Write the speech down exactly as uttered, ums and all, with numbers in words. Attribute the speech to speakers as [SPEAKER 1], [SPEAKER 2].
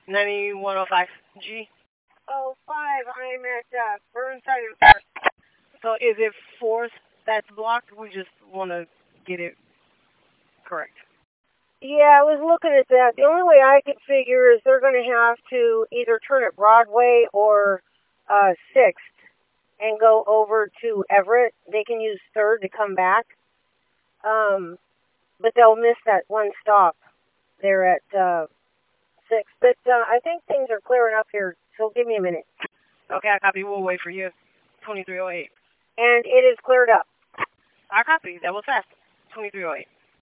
[SPEAKER 1] ninety-one oh five G.
[SPEAKER 2] Oh, five. I'm at uh, Burnside and First.
[SPEAKER 1] So is it fourth that's blocked? We just want to get it correct.
[SPEAKER 2] Yeah, I was looking at that. The only way I could figure is they're going to have to either turn at Broadway or uh, sixth and go over to Everett. They can use third to come back. Um, but they'll miss that one stop there at uh, sixth. But uh, I think things are clearing up here, so give me a minute.
[SPEAKER 1] Okay, I copy. We'll wait for you. twenty-three oh eight.
[SPEAKER 2] And it is cleared up.
[SPEAKER 1] I copy. That was fast. twenty-three oh eight.